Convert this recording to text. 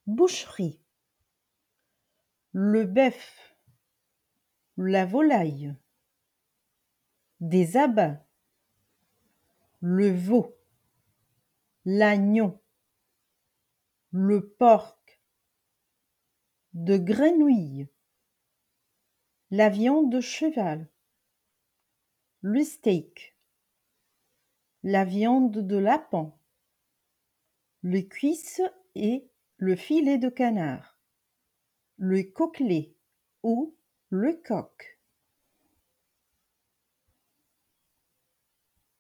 Boucherie: le bœuf, la volaille, des abats, le veau, l'agneau, le porc, de grenouille, la viande de cheval, le steak, la viande de lapin, les cuisses et le filet de canard, le côtelet ou le coq.